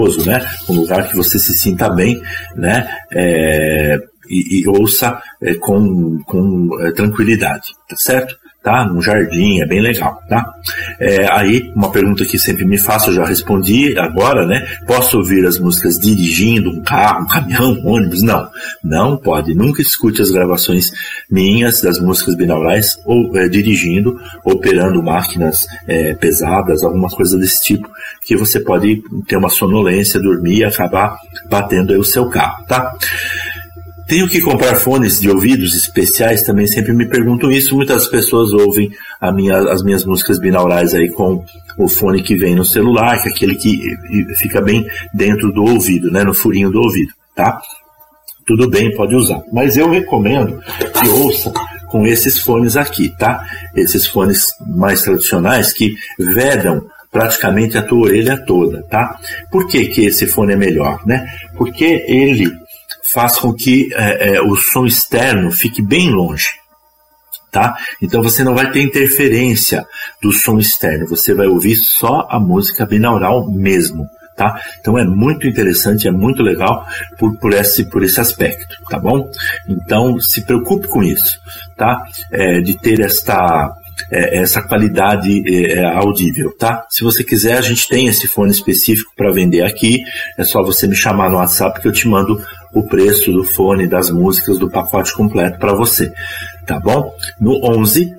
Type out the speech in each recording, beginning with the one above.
né? Um lugar que você se sinta bem, né? E ouça com tranquilidade, tá certo? Tá? Num jardim, é bem legal, tá? Aí, uma pergunta que sempre me faço, eu já respondi agora, né? Posso ouvir as músicas dirigindo um carro, um caminhão, um ônibus? Não pode. Nunca escute as gravações minhas das músicas binaurais ou dirigindo, operando máquinas pesadas, alguma coisa desse tipo, que você pode ter uma sonolência, dormir e acabar batendo aí o seu carro, tá? Tenho que comprar fones de ouvidos especiais? Também sempre me perguntam isso. Muitas pessoas ouvem as minhas músicas binaurais aí com o fone que vem no celular, que é aquele que fica bem dentro do ouvido, né, no furinho do ouvido, tá? Tudo bem, pode usar. Mas eu recomendo que ouça com esses fones aqui, tá? Esses fones mais tradicionais que vedam praticamente a tua orelha toda, tá? Por que esse fone é melhor, né? Porque ele faz com que o som externo fique bem longe, tá? Então você não vai ter interferência do som externo, você vai ouvir só a música binaural mesmo, tá? Então é muito interessante, é muito legal por esse aspecto, tá bom? Então se preocupe com isso, tá? De ter essa qualidade audível, tá? Se você quiser, a gente tem esse fone específico para vender aqui, é só você me chamar no WhatsApp que eu te mando o preço do fone, das músicas, do pacote completo para você, tá bom? No 11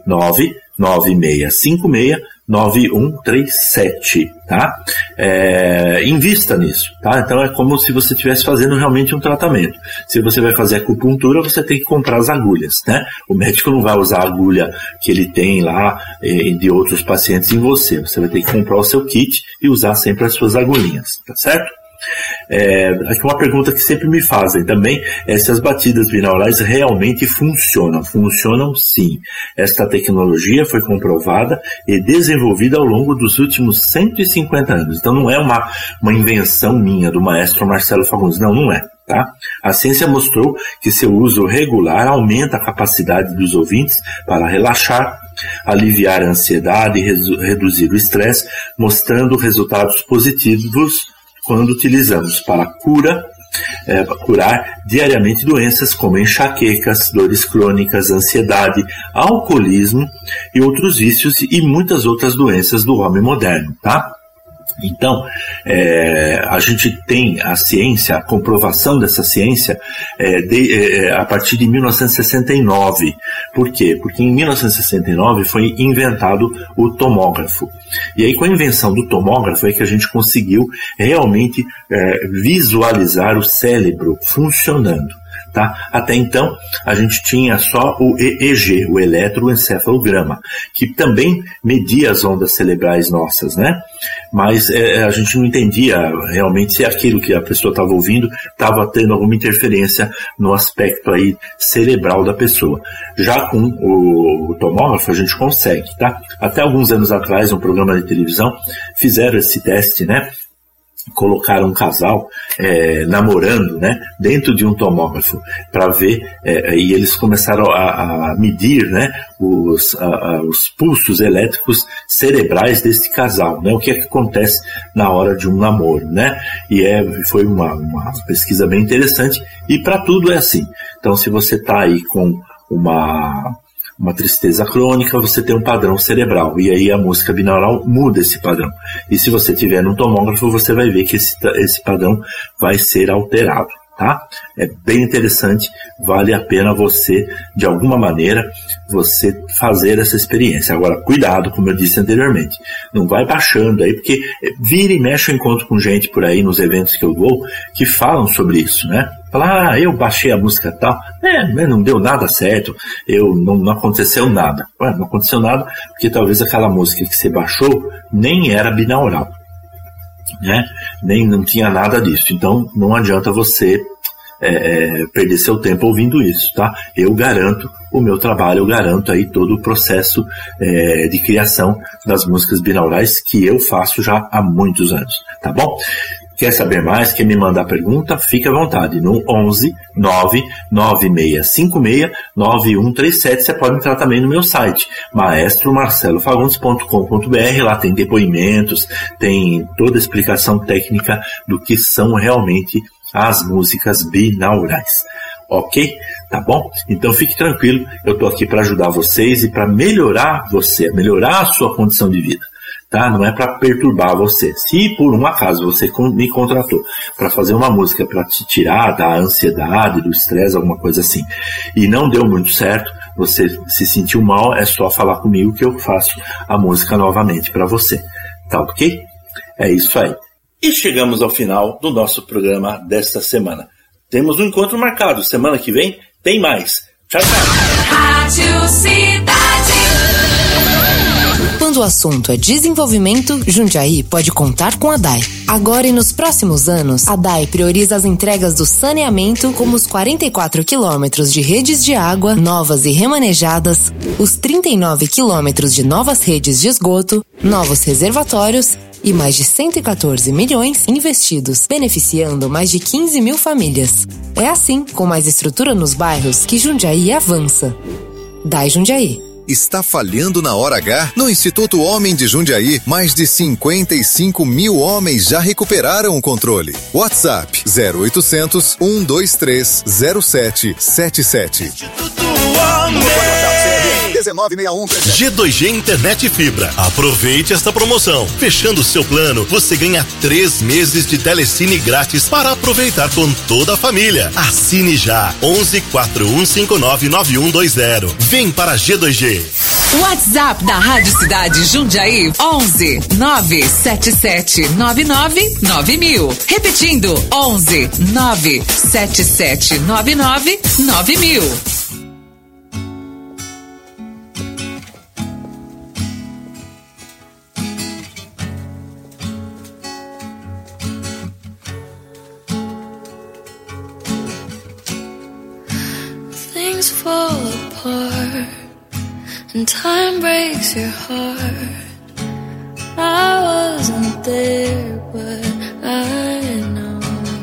99656 9137, tá? Invista nisso, tá? Então é como se você estivesse fazendo realmente um tratamento. Se você vai fazer acupuntura, você tem que comprar as agulhas, né? O médico não vai usar a agulha que ele tem lá de outros pacientes em você. Você vai ter que comprar o seu kit e usar sempre as suas agulhinhas, tá certo? Aqui uma pergunta que sempre me fazem também é se as batidas binaurais realmente funcionam. Funcionam sim. Esta tecnologia foi comprovada e desenvolvida ao longo dos últimos 150 anos. Então não é uma invenção minha do maestro Marcelo Fagundes. Não é. Tá? A ciência mostrou que seu uso regular aumenta a capacidade dos ouvintes para relaxar, aliviar a ansiedade e reduzir o estresse, mostrando resultados positivos quando utilizamos para curar diariamente doenças como enxaquecas, dores crônicas, ansiedade, alcoolismo e outros vícios e muitas outras doenças do homem moderno, tá? Então, a gente tem a ciência, a comprovação dessa ciência a partir de 1969. Por quê? Porque em 1969 foi inventado o tomógrafo. E aí com a invenção do tomógrafo é que a gente conseguiu realmente visualizar o cérebro funcionando. Tá? Até então, a gente tinha só o EEG, o eletroencefalograma, que também media as ondas cerebrais nossas, né? Mas a gente não entendia realmente se aquilo que a pessoa estava ouvindo estava tendo alguma interferência no aspecto aí cerebral da pessoa. Já com o tomógrafo a gente consegue, tá? Até alguns anos atrás, um programa de televisão, fizeram esse teste, né? Colocaram um casal namorando, né, dentro de um tomógrafo para ver, e eles começaram a medir, né, os pulsos elétricos cerebrais deste casal, né, o que é que acontece na hora de um namoro, né, e foi uma pesquisa bem interessante, e para tudo é assim. Então se você está aí com uma tristeza crônica, você tem um padrão cerebral, e aí a música binaural muda esse padrão. E se você tiver no tomógrafo, você vai ver que esse padrão vai ser alterado, tá? É bem interessante, vale a pena você, de alguma maneira, você fazer essa experiência. Agora, cuidado, como eu disse anteriormente, não vai baixando aí, porque vira e mexe eu encontro com gente por aí nos eventos que eu vou, que falam sobre isso, né? Falar, eu baixei a música tal, mas não deu nada certo, não aconteceu nada. Não aconteceu nada porque talvez aquela música que você baixou nem era binaural, né? Não tinha nada disso. Então não adianta você perder seu tempo ouvindo isso, tá? Eu garanto o meu trabalho, eu garanto aí todo o processo de criação das músicas binaurais que eu faço já há muitos anos, tá bom? Quer saber mais? Quer me mandar pergunta? Fique à vontade. No 11 99656 9137. Você pode entrar também no meu site, maestromarcelofagundes.com.br. Lá tem depoimentos, tem toda a explicação técnica do que são realmente as músicas binaurais. Ok? Tá bom? Então fique tranquilo, eu estou aqui para ajudar vocês e para melhorar você, melhorar a sua condição de vida. Tá? Não é para perturbar você. Se por um acaso você me contratou para fazer uma música para te tirar da ansiedade, do estresse, alguma coisa assim, e não deu muito certo, você se sentiu mal, é só falar comigo que eu faço a música novamente para você. Tá ok? É isso aí. E chegamos ao final do nosso programa desta semana. Temos um encontro marcado. Semana que vem tem mais. Tchau, tchau. Rádio Cidade. Quando o assunto é desenvolvimento, Jundiaí pode contar com a DAI. Agora e nos próximos anos, a DAI prioriza as entregas do saneamento, como os 44 quilômetros de redes de água novas e remanejadas, os 39 quilômetros de novas redes de esgoto, novos reservatórios e mais de 114 milhões investidos, beneficiando mais de 15 mil famílias. É assim, com mais estrutura nos bairros, que Jundiaí avança. DAI Jundiaí. Está falhando na hora H? No Instituto Homem de Jundiaí, mais de 55 mil homens já recuperaram o controle. WhatsApp 0800 123 0777. Instituto Homem. 1961. G2G Internet e Fibra. Aproveite esta promoção. Fechando o seu plano, você ganha 3 meses de telecine grátis para aproveitar com toda a família. Assine já. 11 4159 9120. Vem para G2G. WhatsApp da Rádio Cidade Jundiaí 11 97799 9000. Repetindo 11 97799 9000. Things fall apart and time breaks your heart. I wasn't there, but I know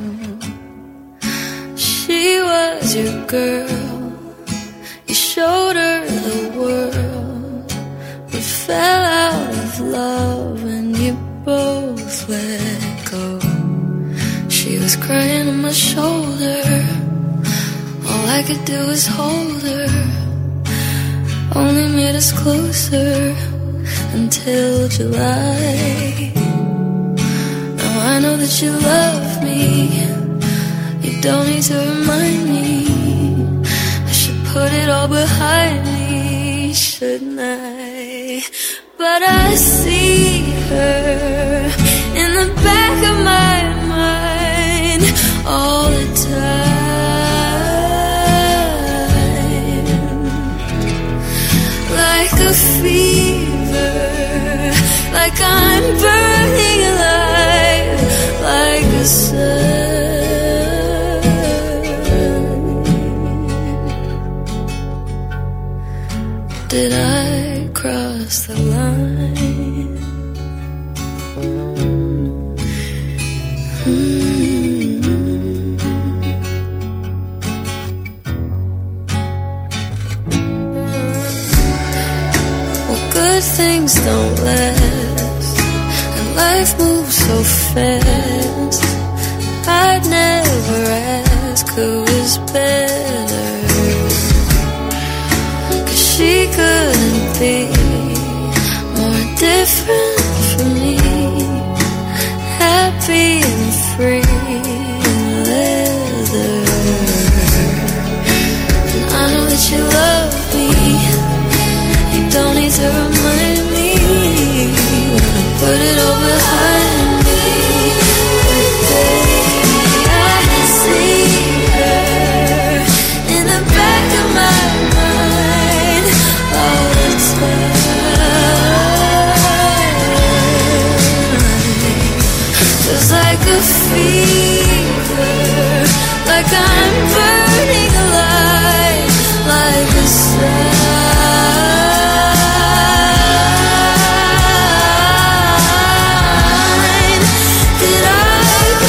she was your girl. You showed her the world, but fell out of love and you both let go. She was crying on my shoulder. All I could do was hold her. Only made us closer until July. Now I know that you love me. You don't need to remind me. I should put it all behind me, shouldn't I? But I see her in the back of my mind all the time. Like a fever, like I'm burning alive, like a sun. Did I cross the line? Good things don't last, and life moves so fast. I'd never ask who is better, 'cause she couldn't be more different from me. Happy and free in leather. And I know that you love me. Don't need to remind me when I put it all behind me. But baby, I see her in the back of my mind all the time. Just like a fever, like I'm burning alive, like a sun. Did I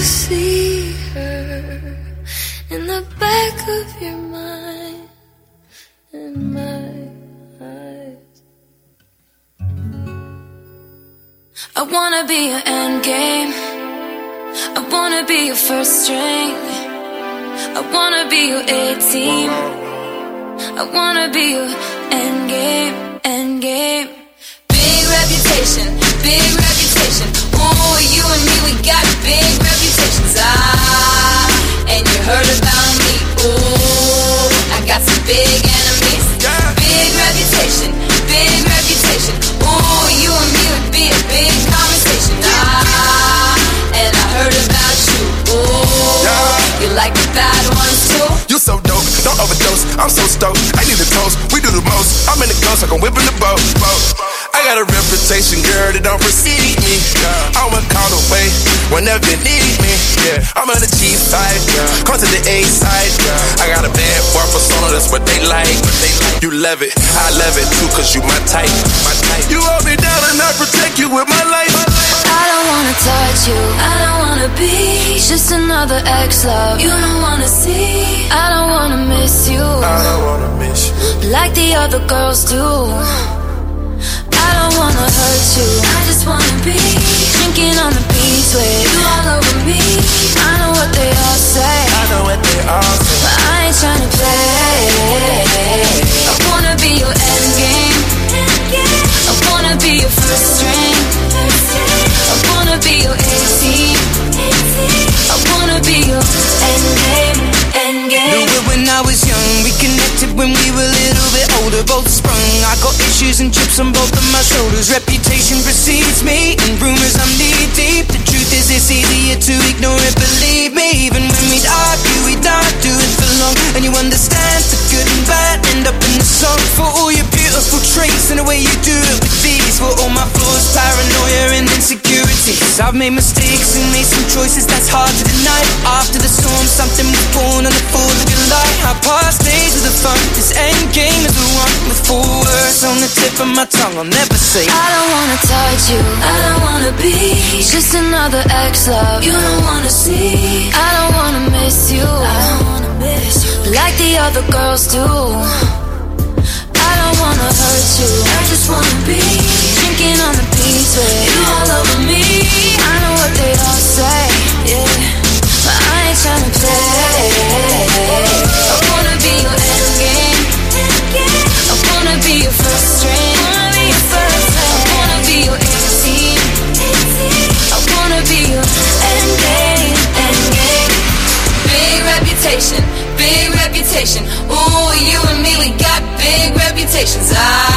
see her in the back of your mind, in my eyes. I wanna be your end game, I wanna be your first string, I wanna be your A-team, I wanna be your end game, end game. Big reputation, big reputation. Oh, you and me, we got big reputations. And you heard about me. Oh, I got some big enemies. Big reputation, big reputation. Oh, you and me would be a big conversation. And I heard about you. Oh, you like the bad ones too? You so dope, don't overdose. I'm so stoked, I need a toast. We do the most. I'm in the ghost, like I'm whipping the boat. I got a reputation, girl, that don't precede me. I'm a call away whenever you need me. I'm on the G side, come to the A side. I got a bad boy persona, that's what they like. You love it, I love it too, cause you my type. You hold me down and I protect you with my life. I don't wanna touch you, I don't wanna be just another ex-love you don't wanna see. I don't wanna miss you, I don't wanna miss you like the other girls do. I don't wanna hurt you, I just wanna be drinking on the beach with you all over me. I know what they all say, I know what they all say, but I ain't tryna play. I wanna be your end game, I wanna be your first string, I wanna be your A-team, I wanna be your end game, end game. Knew it when I was young, we connected when we were a little bit older, both sprung. I got issues and chips on both of my shoulders. Reputation precedes me, and rumors I'm knee deep. The truth is it's easier to ignore it, believe me. Even when we'd argue, we'd not do it for long. And you understand the good and bad end up in the song. For all your beautiful traits and the way you do it with these. For all my flaws, paranoia and insecurities. I've made mistakes and made some choices that's hard to deny. After the storm, something was born on the 4th of July. Our past days were the fun, this end game is the one. With 4 words on the tip of my tongue, I'll never say I don't wanna touch you, I don't wanna be just another ex-love you don't wanna see. I don't wanna miss you, I don't wanna miss you like the other girls do. I don't wanna hurt you, I just wanna be drinking on the beach with you all over me. I know what they all say, yeah, but I ain't tryna play. I wanna be your end game, I wanna be your first string, I wanna be your A-team, I wanna be your end game, end game. Big reputation, big reputation. Ooh, you and me, we got big reputations.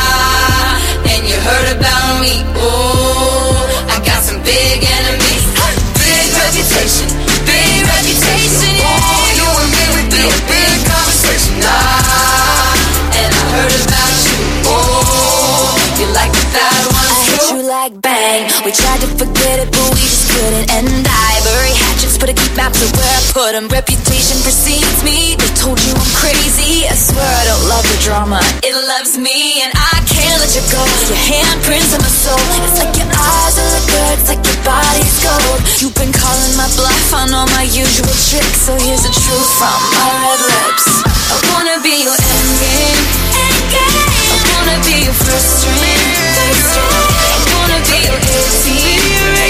And you heard about me. Ooh, I got some big enemies. Big reputation, big reputation. Ooh, you and me, we be a big conversation. And I heard about you. Ooh, you like the bad ones too? I hit you like bang. We tried to forget it, but we just couldn't. And I bury hatchets, but I keep maps of where I put them. Reputation precedes me. They told you I'm crazy. I swear I don't love the drama, it loves me. And I can't let you go. Your handprints on my soul. It's like your eyes are the good, it's like your body's gold. You've been calling my bluff on all my usual tricks, so here's the truth from my red lips. I wanna be your end game, I wanna be your first string, I wanna be your A-team,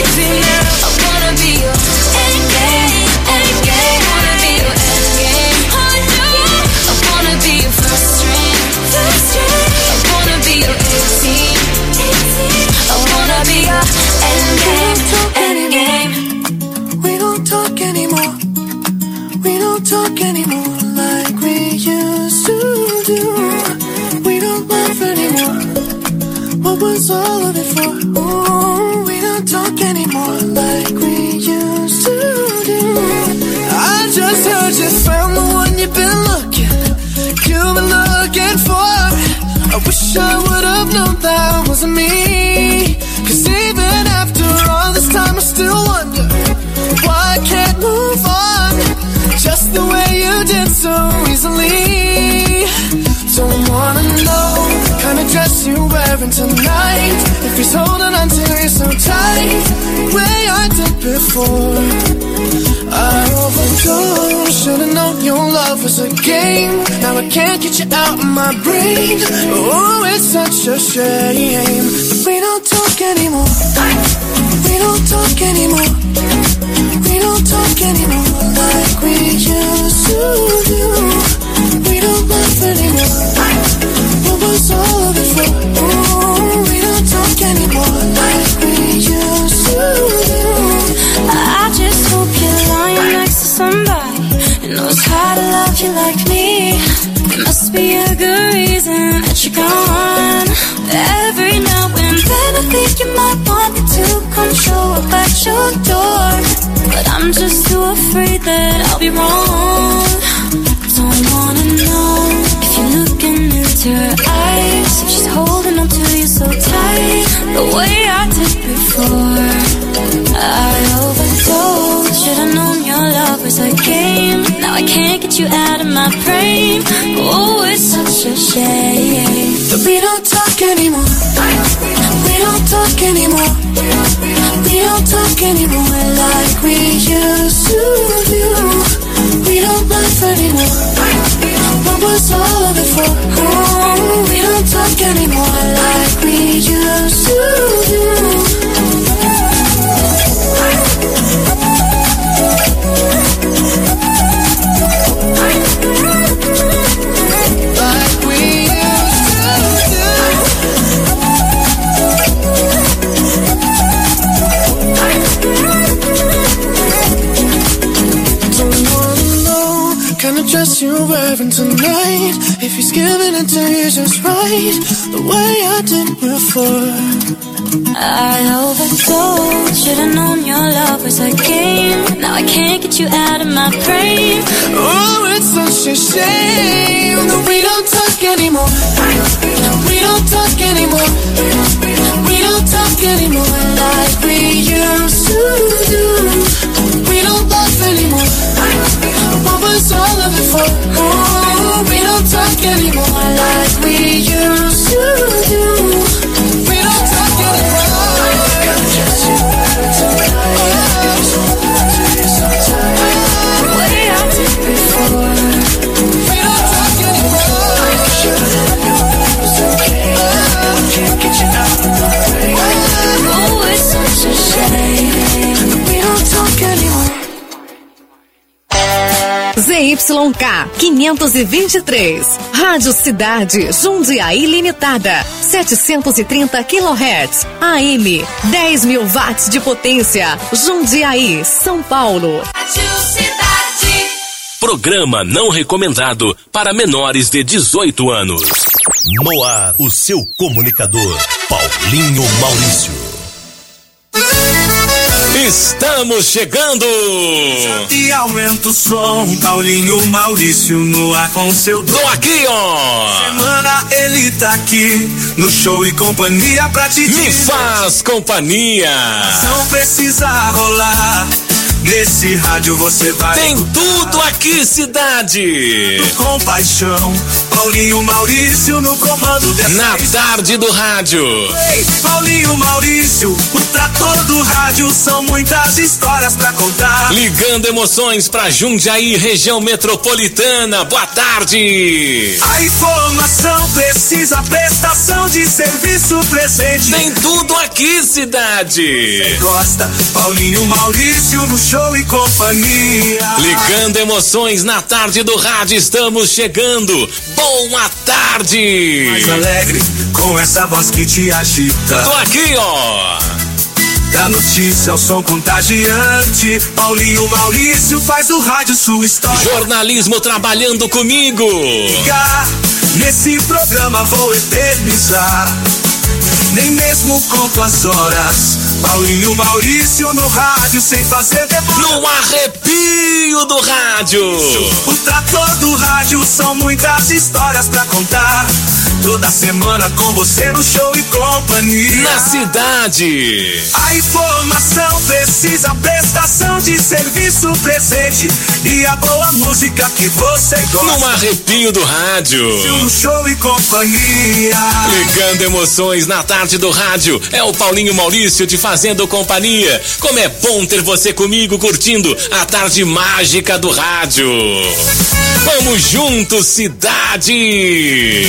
I wanna be your end game, end game. I wanna be your end game, I wanna be your first string, I wanna be your A-team, I wanna be your end game, end game. We don't talk anymore, we don't talk anymore like we used to do. We don't laugh anymore, what was all of it for? Ooh, we don't talk anymore like we used to do. I just heard you found the one you've been looking for. I wish I would've known that wasn't me. Cause even after all this time I still wonder why I can't move on just the way you did so easily. Don't wanna know the kind of dress you're wearing tonight, if he's holding on to you so tight, the way I did before. was a game. Now I can't get you out of my brain. Oh, it's such a shame. We don't talk anymore. We don't talk anymore. We don't talk anymore like we used to do. We don't laugh anymore. What was all of it for? Oh, we don't talk anymore like we used to do. I just hope you're lying next to somebody who knows how to love you like me. There must be a good reason that you're gone. Every now and then I think you might want me to come show up at your door, but I'm just too afraid that I'll be wrong. Don't wanna know if you're looking into her eyes, if she's holding on to you so tight, the way I did before. I overdosed. Should've known your love was a game. Now I can't get you out of my brain. Oh, it's such a shame that we don't talk anymore. We don't talk anymore. We don't talk anymore like we used to do. We don't laugh anymore. What was all of it for? Oh, we don't talk anymore like we used to do. Dress you're wearing tonight, if he's giving it to you just right, the way I did before. I overdosed. Should've known your love was a game. Now I can't get you out of my brain. Oh, it's such a shame that we don't talk anymore. We don't talk anymore. We don't talk anymore like we used to do. We don't laugh anymore. What was all of it for? Oh, we don't talk anymore like we used to do. We don't talk anymore. The way I did before. We don't talk anymore. Can't get you out of my way. Oh, it's such a shame. We don't talk anymore. ZYK 523, Rádio Cidade, Jundiaí Limitada, 730 kHz, AM, 10.000 watts de potência, Jundiaí, São Paulo. Rádio Cidade. Programa não recomendado para menores de 18 anos. No ar, o seu comunicador, Paulinho Maurício. Estamos chegando! E aumenta o som, Paulinho Maurício no ar com seu dom. Tô aqui, ó! Semana ele tá aqui, no show e companhia pra te dizer. Me faz companhia! Não precisa rolar, nesse rádio você vai. Tem tudo aqui, cidade! Com paixão, Paulinho Maurício no comando dessa. Na tarde do rádio. Ei, Paulinho Maurício, o trator do rádio, são muitas histórias pra contar. Ligando emoções pra Jundiaí, região metropolitana. Boa tarde! A informação precisa, prestação de serviço presente. Tem tudo aqui, cidade! Você gosta, Paulinho Maurício no show e companhia. Ligando emoções na tarde do rádio, estamos chegando. Boa tarde! Mais alegre, com essa voz que te agita. Tô aqui, ó! Da notícia ao som contagiante, Paulinho Maurício faz do rádio sua história. Jornalismo trabalhando comigo. Nesse programa vou eternizar, nem mesmo conto as horas. Paulinho Maurício no rádio sem fazer demora. No arrepio do rádio. O trator do rádio, são muitas histórias pra contar. Toda semana com você no Show e Companhia. Na cidade. A informação precisa, prestação de serviço presente e a boa música que você gosta. No arrepio do rádio. No Show e Companhia. Ligando emoções na tarde do rádio. É o Paulinho Maurício te fazendo companhia. Como é bom ter você comigo curtindo a tarde mágica do rádio. Vamos juntos, cidade.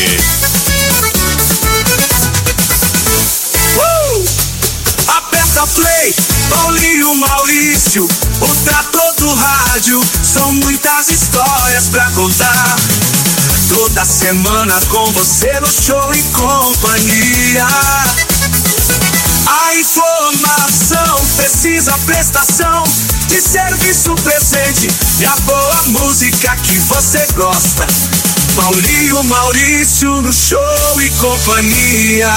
Aperta play, Paulinho Maurício, o trator do rádio. São muitas histórias pra contar. Toda semana com você no Show e Companhia. A informação precisa, prestação de serviço presente e a boa música que você gosta. Paulinho Maurício no Show e Companhia.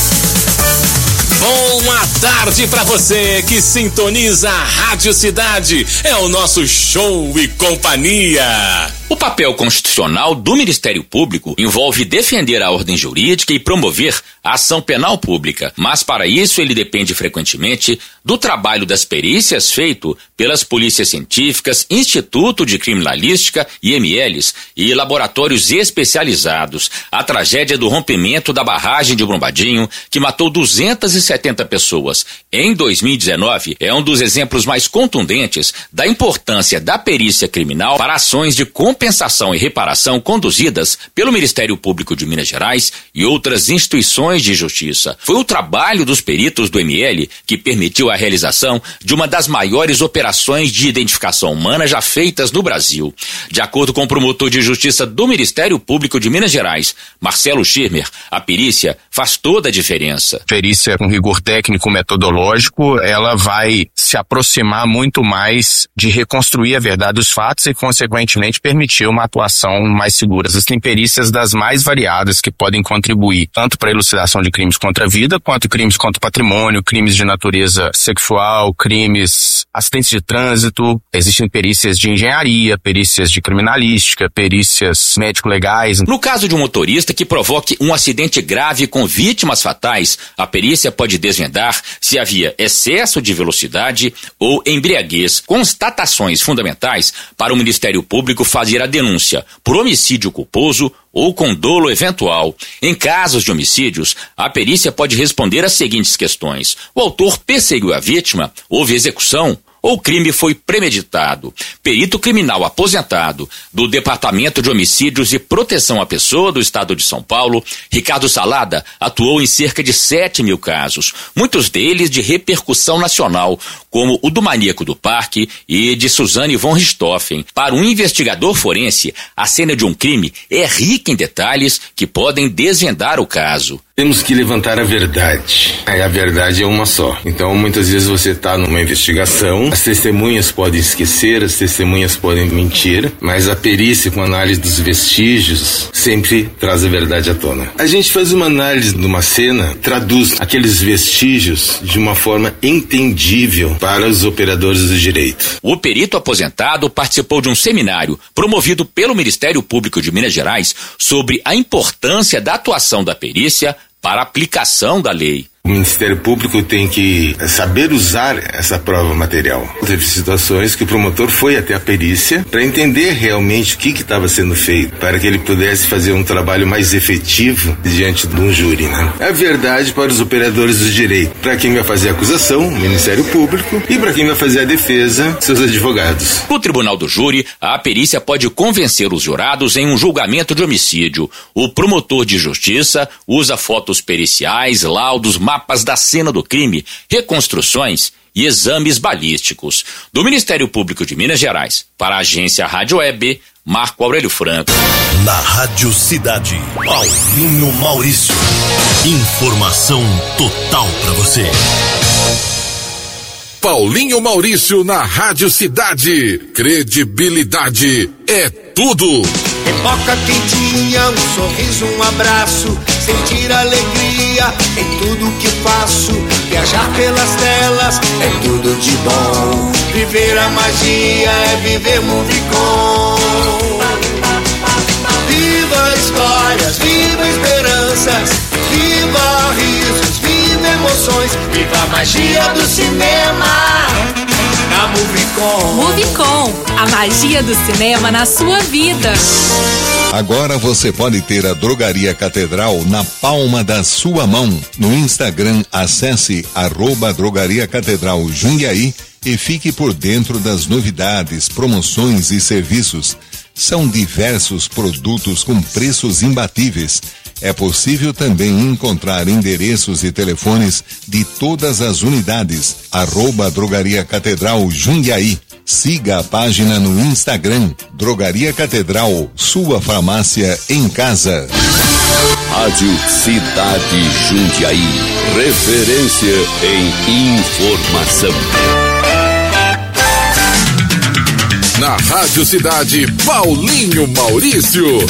Boa tarde pra você que sintoniza a Rádio Cidade. É o nosso Show e Companhia. O papel constitucional do Ministério Público envolve defender a ordem jurídica e promover a ação penal pública, mas para isso ele depende frequentemente do trabalho das perícias feito pelas polícias científicas, Instituto de Criminalística, IMLs e laboratórios especializados. A tragédia do rompimento da barragem de Brumadinho, que matou 270 pessoas em 2019, é um dos exemplos mais contundentes da importância da perícia criminal para ações de compensação e reparação conduzidas pelo Ministério Público de Minas Gerais e outras instituições de justiça. Foi o trabalho dos peritos do ML que permitiu a realização de uma das maiores operações de identificação humana já feitas no Brasil. De acordo com o promotor de justiça do Ministério Público de Minas Gerais, Marcelo Schirmer, a perícia faz toda a diferença. Perícia com rigor técnico metodológico, ela vai se aproximar muito mais de reconstruir a verdade dos fatos e, consequentemente, permitir uma atuação mais segura. Existem perícias das mais variadas que podem contribuir tanto para a elucidação de crimes contra a vida, quanto crimes contra o patrimônio, crimes de natureza sexual, crimes, acidentes de trânsito. Existem perícias de engenharia, perícias de criminalística, perícias médico-legais. No caso de um motorista que provoque um acidente grave com vítimas fatais, a perícia pode desvendar se havia excesso de velocidade ou embriaguez, constatações fundamentais para o Ministério Público fazer a denúncia por homicídio culposo ou com dolo eventual. Em casos de homicídios, a perícia pode responder às seguintes questões: o autor perseguiu a vítima? Houve execução? Ou o crime foi premeditado? Perito criminal aposentado do Departamento de Homicídios e Proteção à Pessoa do Estado de São Paulo, Ricardo Salada, atuou em cerca de 7.000 casos, muitos deles de repercussão nacional, como o do maníaco do parque e de Suzane von Richthofen. Para um investigador forense, a cena de um crime é rica em detalhes que podem desvendar o caso. Temos que levantar a verdade. A verdade é uma só. Então, muitas vezes você está numa investigação, as testemunhas podem esquecer, as testemunhas podem mentir, mas a perícia com análise dos vestígios sempre traz a verdade à tona. A gente faz uma análise de uma cena, traduz aqueles vestígios de uma forma entendível para os operadores do direito. O perito aposentado participou de um seminário promovido pelo Ministério Público de Minas Gerais sobre a importância da atuação da perícia para a aplicação da lei. O Ministério Público tem que saber usar essa prova material. Teve situações que o promotor foi até a perícia para entender realmente o que estava sendo feito, para que ele pudesse fazer um trabalho mais efetivo diante de um júri, né? A verdade para os operadores do direito, para quem vai fazer a acusação, o Ministério Público, e para quem vai fazer a defesa, seus advogados. No tribunal do júri, a perícia pode convencer os jurados em um julgamento de homicídio. O promotor de justiça usa fotos periciais, laudos, mapas da cena do crime, reconstruções e exames balísticos. Do Ministério Público de Minas Gerais, para a agência Rádio Web, Marco Aurélio Franco. Na Rádio Cidade, Paulinho Maurício. Informação total para você. Paulinho Maurício na Rádio Cidade. Credibilidade é tudo. Pipoca quentinha, um sorriso, um abraço, sentir alegria em tudo que faço. Viajar pelas telas é tudo de bom. Viver a magia é viver Movicon. Viva histórias, viva esperança. promoções. Viva a magia do cinema na Movicon. Movicon, a magia do cinema na sua vida. Agora você pode ter a Drogaria Catedral na palma da sua mão. No Instagram, acesse @Drogaria Catedral Jundiaí e fique por dentro das novidades, promoções e serviços. São diversos produtos com preços imbatíveis. É possível também encontrar endereços e telefones de todas as unidades. @Drogaria Catedral Jundiaí. Siga a página no Instagram, Drogaria Catedral, sua farmácia em casa. Rádio Cidade Jundiaí, referência em informação. Na Rádio Cidade, Paulinho Maurício.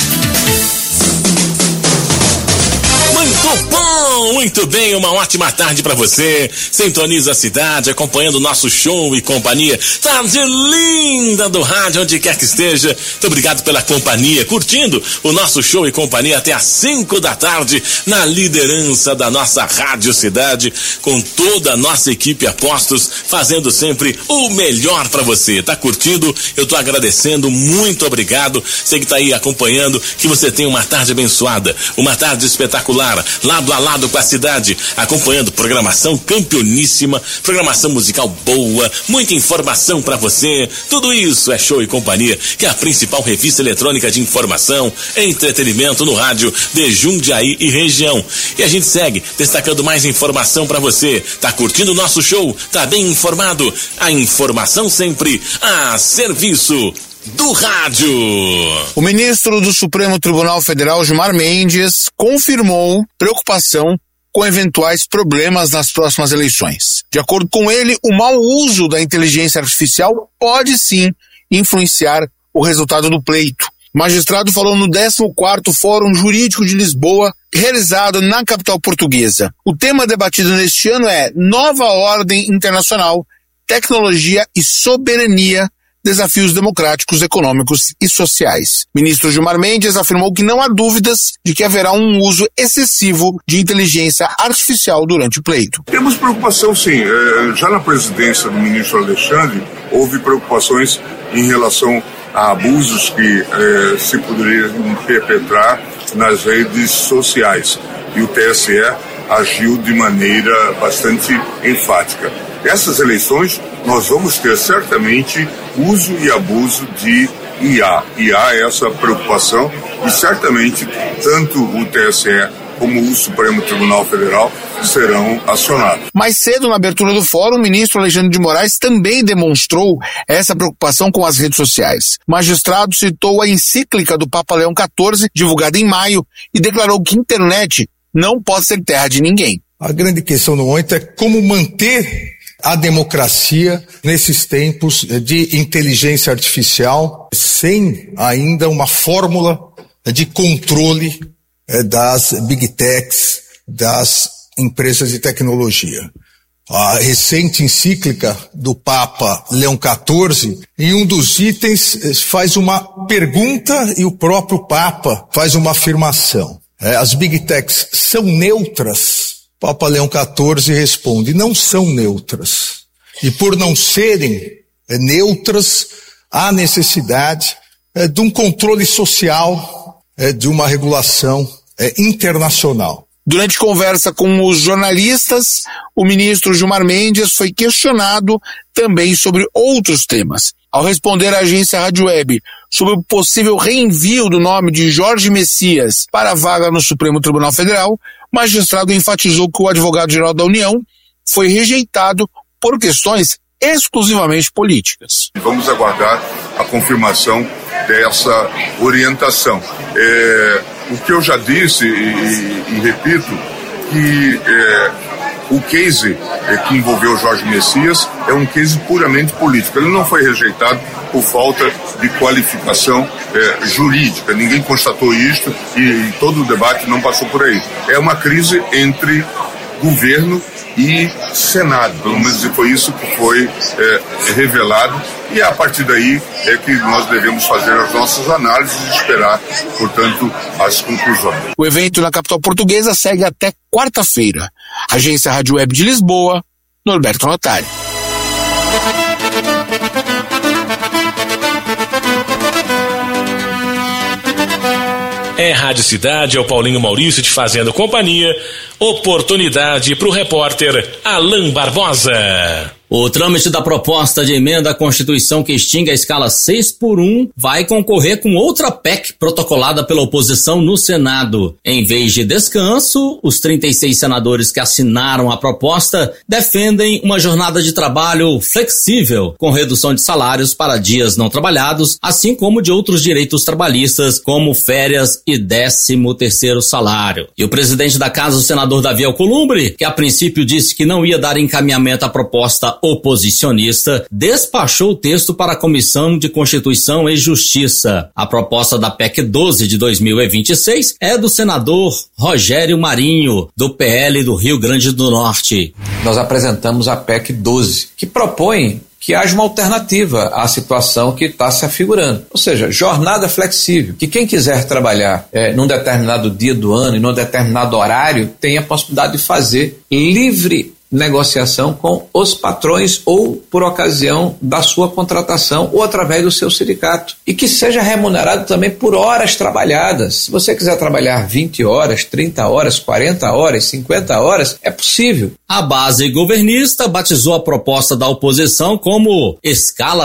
Muito bom, muito bem, uma ótima tarde pra você. Sintoniza a cidade, acompanhando o nosso show e companhia. Tarde linda do rádio, onde quer que esteja. Muito obrigado pela companhia, curtindo o nosso show e companhia até às 5 da tarde, na liderança da nossa Rádio Cidade, com toda a nossa equipe Apostos, fazendo sempre o melhor pra você. Tá curtindo? Eu tô agradecendo, muito obrigado. Você que tá aí acompanhando, que você tenha uma tarde abençoada, uma tarde espetacular, lado a lado com a cidade, acompanhando programação campeoníssima, programação musical boa, muita informação pra você. Tudo isso é Show e Companhia, que é a principal revista eletrônica de informação e entretenimento no rádio de Jundiaí e região. E a gente segue destacando mais informação pra você. Tá curtindo o nosso show? Tá bem informado? A informação sempre a serviço do rádio. O ministro do Supremo Tribunal Federal, Gilmar Mendes, confirmou preocupação com eventuais problemas nas próximas eleições. De acordo com ele, o mau uso da inteligência artificial pode sim influenciar o resultado do pleito. O magistrado falou no 14º Fórum Jurídico de Lisboa, realizado na capital portuguesa. O tema debatido neste ano é Nova Ordem Internacional, Tecnologia e Soberania, Desafios democráticos, econômicos e sociais. O ministro Gilmar Mendes afirmou que não há dúvidas de que haverá um uso excessivo de inteligência artificial durante o pleito. Temos preocupação, sim. Já na presidência do ministro Alexandre, houve preocupações em relação a abusos que se poderiam perpetrar nas redes sociais. E o TSE agiu de maneira bastante enfática. Essas eleições, nós vamos ter certamente uso e abuso de IA. E há essa preocupação e certamente tanto o TSE como o Supremo Tribunal Federal serão acionados. Mais cedo, na abertura do fórum, o ministro Alexandre de Moraes também demonstrou essa preocupação com as redes sociais. O magistrado citou a encíclica do Papa Leão XIV, divulgada em maio, e declarou que a internet não pode ser terra de ninguém. A grande questão no momento é como manter a democracia nesses tempos de inteligência artificial, sem ainda uma fórmula de controle das big techs, das empresas de tecnologia. A recente encíclica do Papa Leão XIV, em um dos itens, faz uma pergunta e o próprio Papa faz uma afirmação. As big techs são neutras? Papa Leão XIV responde, não são neutras. E por não serem neutras, há necessidade de um controle social, de uma regulação internacional. Durante conversa com os jornalistas, o ministro Gilmar Mendes foi questionado também sobre outros temas. Ao responder à agência Rádio Web sobre o possível reenvio do nome de Jorge Messias para a vaga no Supremo Tribunal Federal, o magistrado enfatizou que o advogado-geral da União foi rejeitado por questões exclusivamente políticas. Vamos aguardar a confirmação dessa orientação. O que eu já disse e repito, que o case que envolveu Jorge Messias é um case puramente político. Ele não foi rejeitado por falta de qualificação jurídica. Ninguém constatou isto e todo o debate não passou por aí. É uma crise entre governo e Senado, pelo menos foi isso que foi revelado, e a partir daí é que nós devemos fazer as nossas análises e esperar, portanto, as conclusões. O evento na capital portuguesa segue até quarta-feira. Agência Rádio Web de Lisboa, Norberto Notari. É Rádio Cidade, é o Paulinho Maurício te fazendo companhia. Oportunidade para o repórter Alain Barbosa. O trâmite da proposta de emenda à Constituição que extingue a escala 6x1 vai concorrer com outra PEC protocolada pela oposição no Senado. Em vez de descanso, os 36 senadores que assinaram a proposta defendem uma jornada de trabalho flexível, com redução de salários para dias não trabalhados, assim como de outros direitos trabalhistas, como férias e 13º salário. E o presidente da Casa, o senador Davi Alcolumbre, que a princípio disse que não ia dar encaminhamento à proposta oposicionista, despachou o texto para a Comissão de Constituição e Justiça. A proposta da PEC 12 de 2026 é do senador Rogério Marinho, do PL do Rio Grande do Norte. Nós apresentamos a PEC 12, que propõe que haja uma alternativa à situação que está se afigurando. Ou seja, jornada flexível, que quem quiser trabalhar num determinado dia do ano e num determinado horário tenha a possibilidade de fazer livre negociação com os patrões ou por ocasião da sua contratação ou através do seu sindicato. E que seja remunerado também por horas trabalhadas. Se você quiser trabalhar 20 horas, 30 horas, 40 horas, 50 horas, é possível. A base governista batizou a proposta da oposição como escala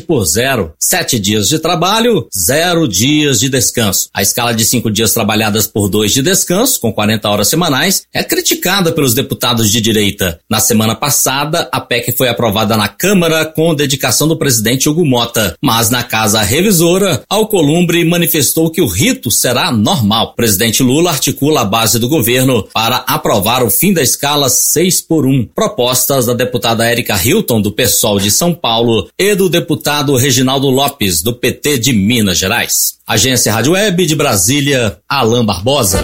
7x0. 7 dias de trabalho, 0 dias de descanso. A escala de 5 dias trabalhadas por 2 de descanso, com 40 horas semanais, é criticada pelos deputados de direita. Na semana passada, a PEC foi aprovada na Câmara com dedicação do presidente Hugo Mota, mas na Casa Revisora, Alcolumbre manifestou que o rito será normal. O presidente Lula articula a base do governo para aprovar o fim da escala 6x1. Propostas da deputada Érica Hilton, do PSOL de São Paulo, e do deputado Reginaldo Lopes, do PT de Minas Gerais. Agência Rádio Web de Brasília, Alain Barbosa.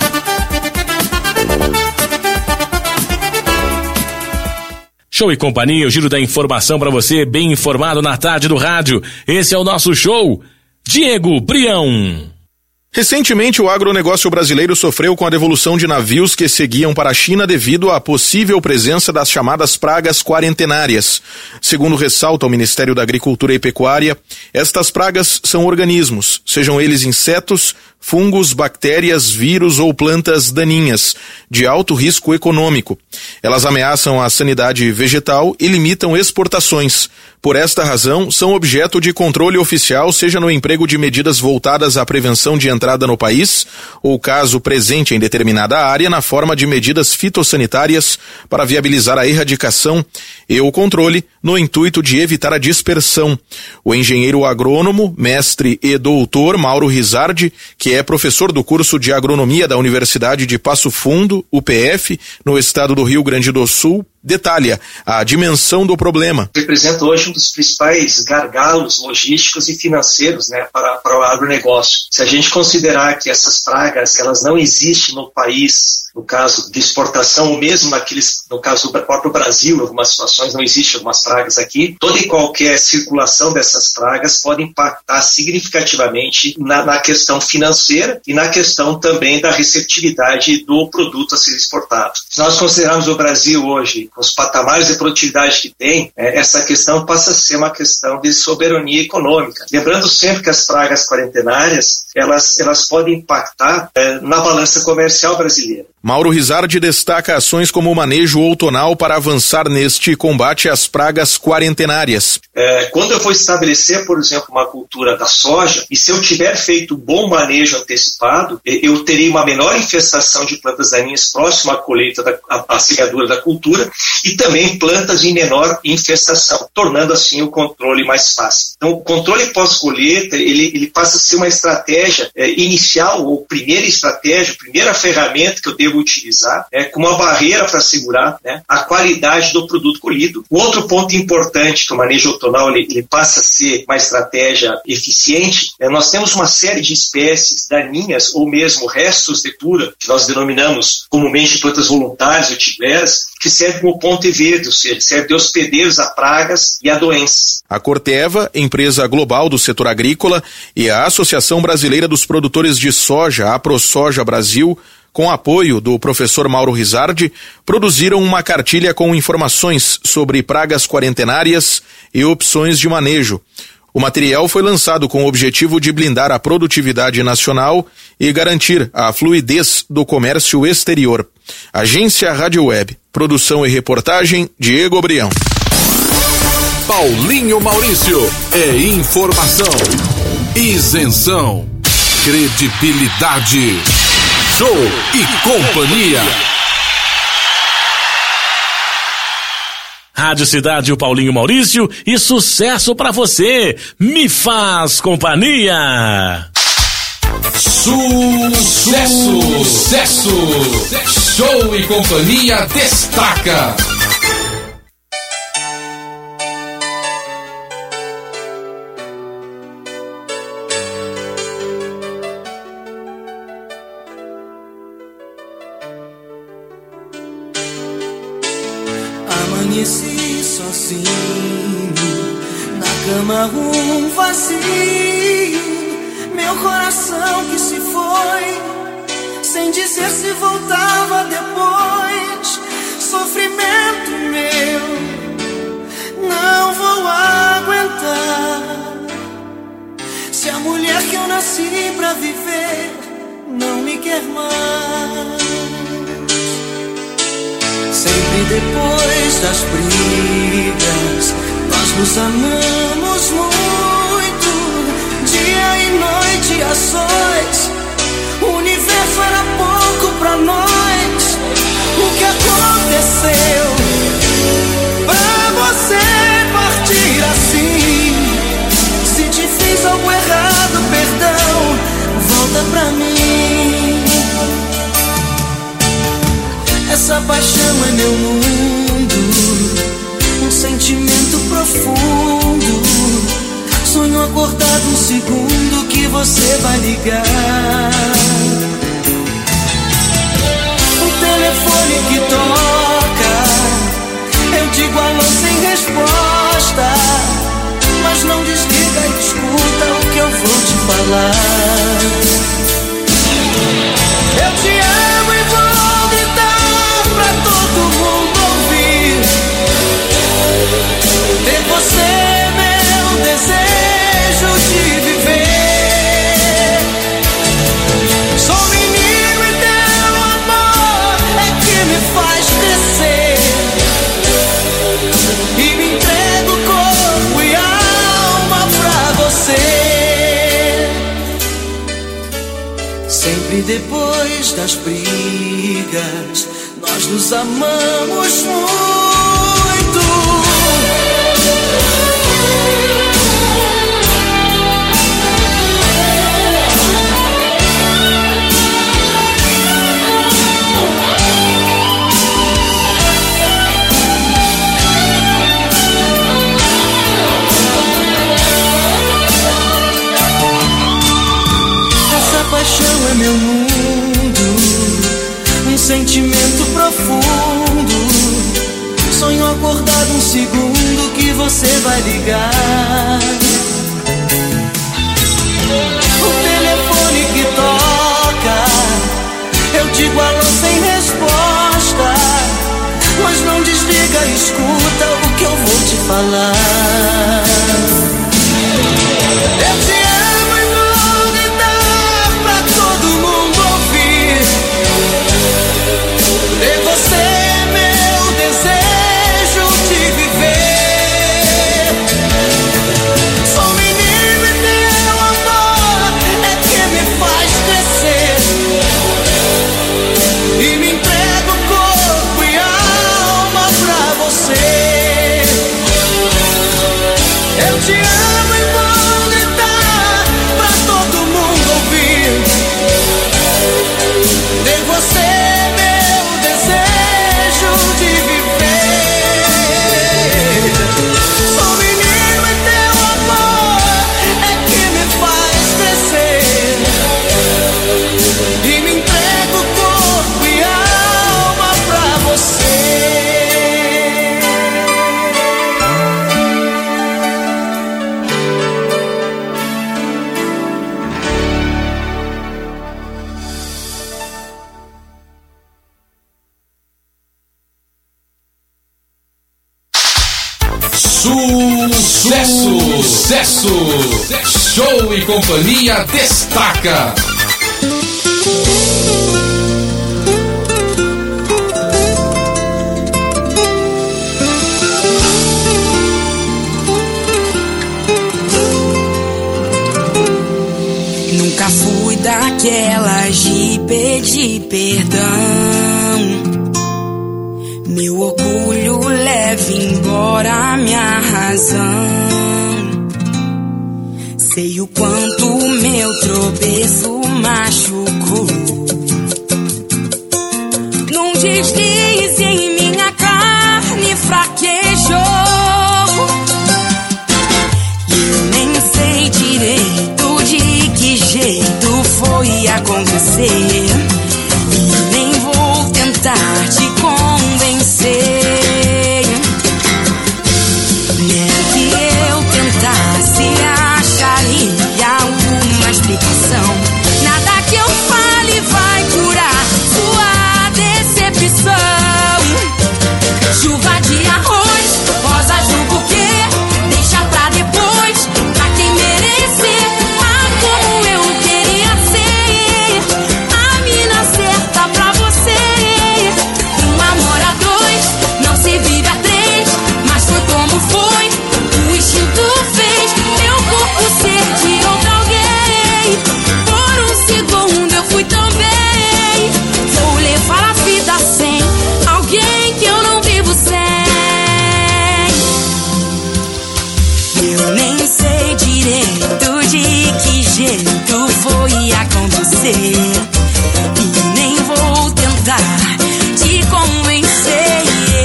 Show e companhia, o giro da informação para você, bem informado na tarde do rádio. Esse é o nosso show. Diego Brião. Recentemente, o agronegócio brasileiro sofreu com a devolução de navios que seguiam para a China devido à possível presença das chamadas pragas quarentenárias. Segundo ressalta o Ministério da Agricultura e Pecuária, estas pragas são organismos, sejam eles insetos, fungos, bactérias, vírus ou plantas daninhas, de alto risco econômico. Elas ameaçam a sanidade vegetal e limitam exportações. Por esta razão, são objeto de controle oficial, seja no emprego de medidas voltadas à prevenção de entrada no país, ou caso presente em determinada área, na forma de medidas fitossanitárias para viabilizar a erradicação e o controle, no intuito de evitar a dispersão. O engenheiro agrônomo, mestre e doutor Mauro Rizardi, que é professor do curso de agronomia da Universidade de Passo Fundo, UPF, no estado do Rio Grande do Sul, detalha a dimensão do problema. Representa hoje um dos principais gargalos logísticos e financeiros, para o agronegócio. Se a gente considerar que essas pragas elas não existem no país, no caso de exportação, ou mesmo no caso do próprio Brasil, em algumas situações não existem algumas pragas aqui, toda e qualquer circulação dessas pragas pode impactar significativamente na questão financeira e na questão também da receptividade do produto a ser exportado. Se nós considerarmos o Brasil hoje, com os patamares de produtividade que tem, essa questão passa a ser uma questão de soberania econômica. Lembrando sempre que as pragas quarentenárias, elas podem impactar na balança comercial brasileira. Mauro Rizardi destaca ações como o manejo outonal para avançar neste combate às pragas quarentenárias. Quando eu vou estabelecer, por exemplo, uma cultura da soja, e se eu tiver feito bom manejo antecipado, eu terei uma menor infestação de plantas daninhas próxima à colheita, à semeadura da cultura, e também plantas em menor infestação, tornando assim o controle mais fácil. Então, o controle pós-colheita, ele passa a ser uma estratégia inicial, ou primeira estratégia, primeira ferramenta que eu devo utilizar, como uma barreira para assegurar a qualidade do produto colhido. O outro ponto importante que o manejo outonal ele passa a ser uma estratégia eficiente, nós temos uma série de espécies daninhas ou mesmo restos de cura, que nós denominamos comumente plantas voluntárias ou tigeras, que servem como ponte verde, ou seja, servem de hospedeiros a pragas e a doenças. A Corteva, empresa global do setor agrícola, e a Associação Brasileira dos Produtores de Soja, a ProSoja Brasil, com apoio do professor Mauro Rizardi, produziram uma cartilha com informações sobre pragas quarentenárias e opções de manejo. O material foi lançado com o objetivo de blindar a produtividade nacional e garantir a fluidez do comércio exterior. Agência Rádio Web. Produção e reportagem, Diego Brião. Paulinho Maurício. É informação, isenção, credibilidade, show e companhia. Rádio Cidade, o Paulinho Maurício, e sucesso pra você. Me faz companhia. Sucesso. Show e companhia destaca. Amanheci sozinho, na cama vazio, meu coração que se foi, sem dizer se voltava depois. Sofrimento meu, não vou aguentar. Se a mulher que eu nasci pra viver não me quer mais. Sempre depois das brigas, nós nos amamos muito. Dia e noite a sós, o universo era pouco pra nós. O que aconteceu pra você partir assim? Se te fiz algo errado, perdão, volta pra mim. Essa paixão é meu mundo, um sentimento profundo. Sonho acordado um segundo que você vai ligar. O telefone que toca, eu digo alô sem resposta, mas não desliga e escuta o que eu vou te falar. Eu te amo e vou gritar pra todo mundo ouvir. Ter você é meu desejo de viver. Sou menino e teu amor é que me faz crescer. E me entrego corpo e alma pra você. Sempre depois das brigas, nós nos amamos muito. Essa paixão é meu mundo, um sentimento profundo. Sonho acordado um segundo que você vai ligar. O telefone que toca, eu digo alô sem resposta, mas não desliga, escuta o que eu vou te falar. Eu te amo e vou gritar pra todo mundo ouvir. Ter você é meu desejo de viver. Sou menino e teu amor é que me faz crescer. E me entrego corpo e alma pra você. Sucesso! Show e Companhia destaca. Nunca fui daquelas de pedir perdão. Meu orgulho leva embora minha razão. Sei o quanto meu tropeço machucou. Num deslize em minha carne fraquejou. Eu nem sei direito de que jeito foi acontecer. E nem vou tentar te convencer. Nem que eu tentasse acharia uma explicação. Nada que eu fale vai curar sua decepção. Chuva de arroz, rosas no buquê, deixa pra depois, pra quem merecer. Ah, como eu queria ser a mina certa pra você. Um amor a dois, não se vive a três, mas foi como foi, o instinto fez meu corpo ser de outra alguém. Por um segundo eu fui tão bem. Vou levar a vida sem alguém que eu não vivo sem. Eu nem sei direito de que jeito foi acontecer. E nem vou tentar te convencer.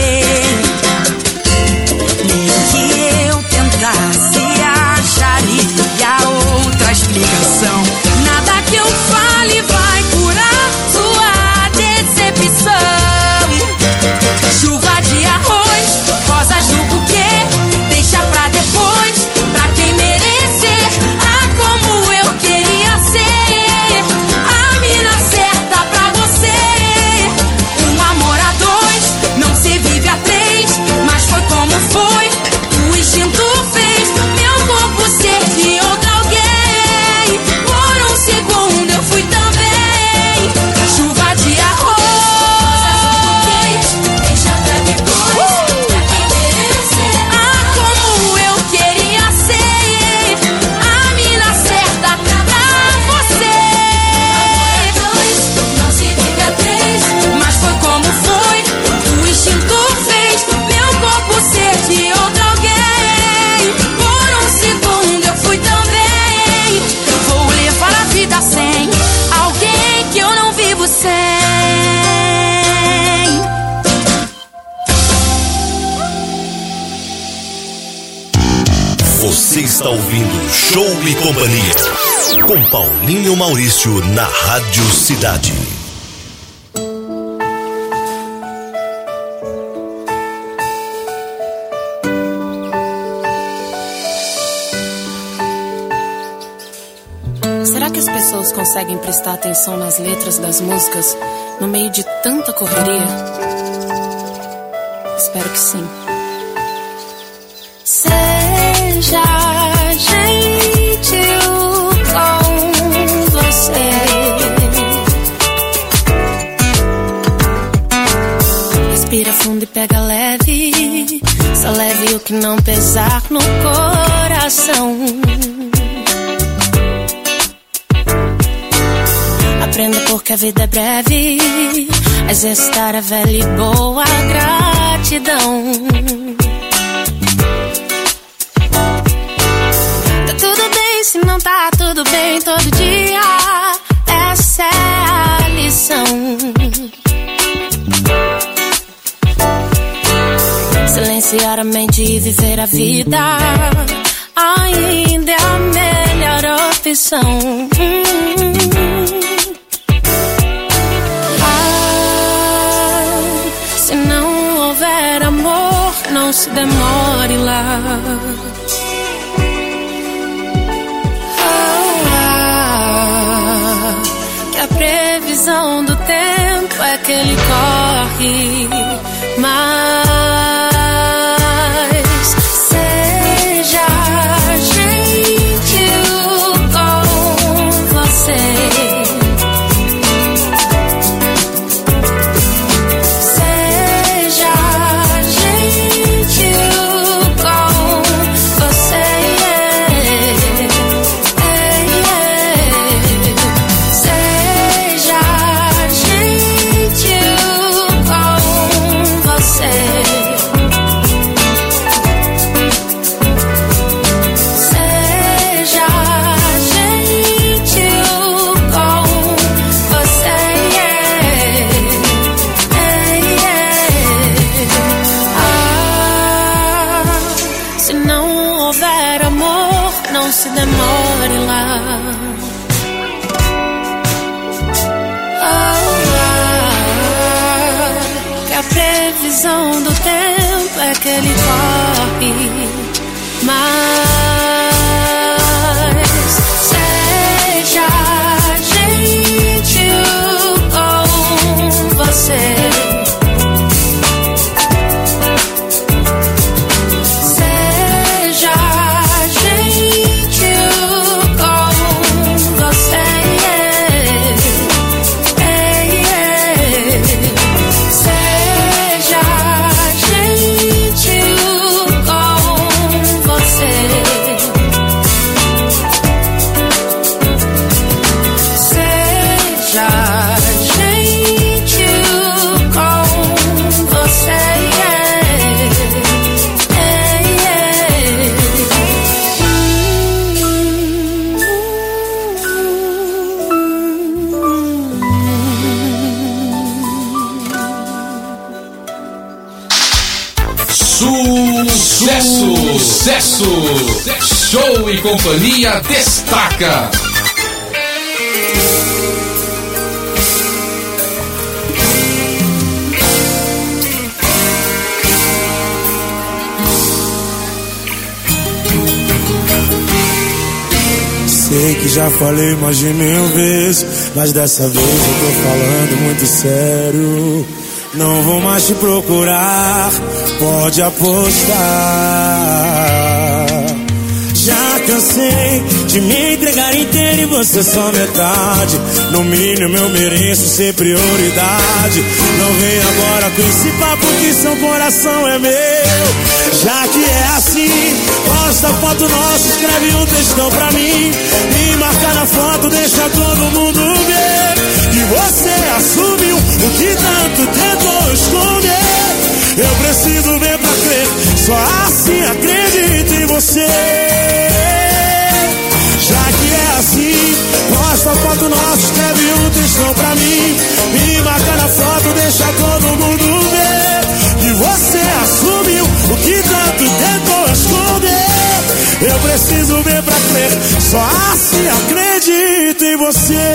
Nem que eu tentasse acharia outra explicação. Nada que eu fale vai curar sua decepção. Chuva de arroz, rosas no buquê, deixa pra depois, pra quem merecer. Ah, como eu queria ser a mina certa pra você. Um amor a dois, não se vive a três, mas foi como foi, o instinto fez meu corpo ser de outra alguém. Por um segundo eu fui também. Chuva de arroz, deixa pra depois, pra quem merecer. Ah, como eu queria ser a mina certa pra você. Não se vive a três, mas foi como foi, o instinto fez meu corpo ser de outra alguém. Por um segundo eu fui também. Vou levar a vida sem alguém que eu não vivo sem. Você está ouvindo Show e Companhia com Paulinho Maurício na Rádio Cidade. Será que as pessoas conseguem prestar atenção nas letras das músicas no meio de tanta correria? Espero que sim. Seja gentil com você. Respira fundo e pega leve. Só leve o que não pesar no coração. Aprenda porque a vida é breve. Exercitar a velha e boa gratidão. Tá tudo bem se não tá tudo bem todo dia. Essa é a lição. Silenciar a mente e viver a vida ainda é a melhor opção. Se não houver amor, não se demore lá. Que a previsão do tempo é que ele corre, mas seja que ele corre, mas seja gentil com você. Sucesso! Show e Companhia destaca. Sei que já falei mais de 1000 vezes, mas dessa vez eu tô falando muito sério. Não vou mais te procurar, pode apostar. Já cansei de me entregar inteiro e você só metade. No mínimo eu mereço ser prioridade. Não vem agora com esse papo que seu coração é meu. Já que é assim, posta foto nossa, escreve um textão pra mim. Me marca na foto, deixa todo mundo ver que você assumiu o que tanto tentou esconder. Eu preciso ver pra crer, só assim acredito em você. Já que é assim, posta foto nossa, escreve um textão pra mim. Me marca na foto, deixa todo mundo ver que você assumiu o que tanto tentou esconder. Eu preciso ver pra crer, só assim acredito em você.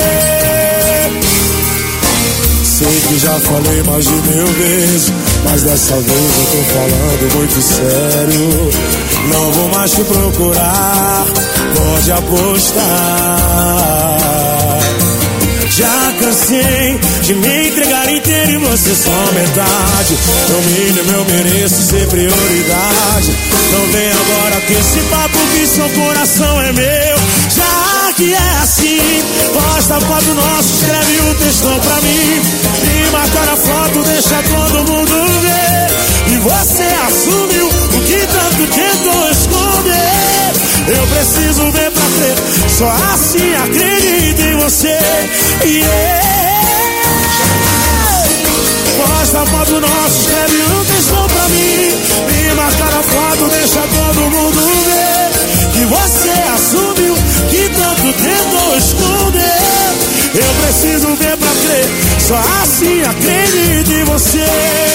Sei que já falei mais de 1000 vezes, mas dessa vez eu tô falando muito sério. Não vou mais te procurar, pode apostar. Já cansei de me entregar inteiro e você só metade. No mínimo eu mereço ser prioridade. Não vem agora com esse papo que seu coração é meu. Já que é assim, posta foto nossa, escreve um textão pra mim. E marca na foto, deixa todo mundo ver e você assumiu o que tanto tentou esconder. Eu preciso ver pra crer, só assim acredito em você. Posta foto nossa, escreve um textão pra mim. Me marca na foto, deixa todo mundo ver que você assumiu que tanto tentou esconder. Eu preciso ver pra crer, só assim acredito em você.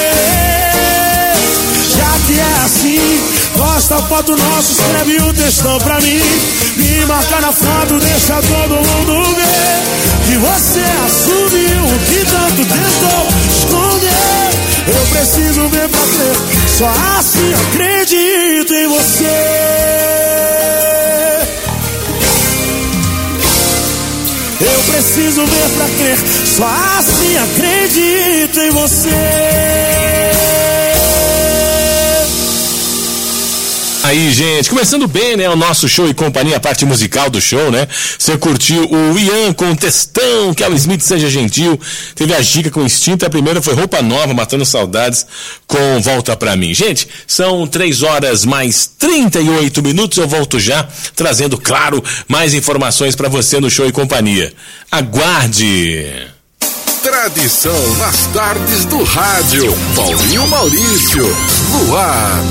Já que é assim, posta foto nossa, escreve um textão pra mim. Me marca na foto, deixa todo mundo ver que você assumiu o que tanto tentou esconder. Eu preciso ver pra crer, só assim acredito em você. Eu preciso ver pra crer, só assim acredito em você. Aí, gente, começando bem, né, o nosso show e companhia, a parte musical do show, né? Você curtiu o Ian com Textão, que é o Smith Seja Gentil, teve a Giga com Instinto, a primeira foi Roupa Nova, Matando Saudades, com Volta Pra Mim. Gente, são 3h mais 38 minutos, eu volto já, trazendo, claro, mais informações pra você no show e companhia. Aguarde! Tradição nas tardes do rádio. Paulinho Maurício, no ar.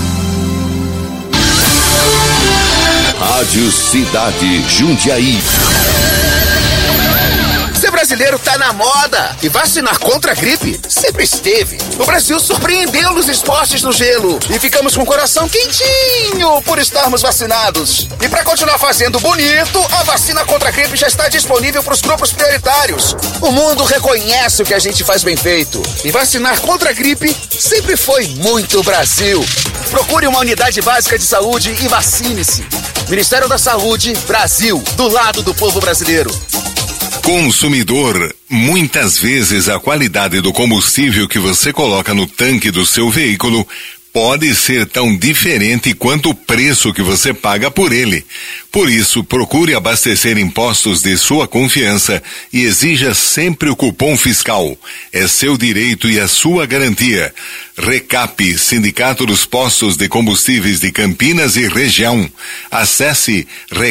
Rádio Cidade Jundiaí. brasileiro tá na moda e vacinar contra a gripe sempre esteve. O Brasil surpreendeu nos esportes no gelo e ficamos com o coração quentinho por estarmos vacinados. E para continuar fazendo bonito, a vacina contra a gripe já está disponível para os grupos prioritários. O mundo reconhece o que a gente faz bem feito e vacinar contra a gripe sempre foi muito Brasil. Procure uma unidade básica de saúde e vacine-se. Ministério da Saúde, Brasil, do lado do povo brasileiro. Consumidor, muitas vezes a qualidade do combustível que você coloca no tanque do seu veículo pode ser tão diferente quanto o preço que você paga por ele. Por isso, procure abastecer em postos de sua confiança e exija sempre o cupom fiscal. É seu direito e a sua garantia. Recap, Sindicato dos Postos de Combustíveis de Campinas e Região. Acesse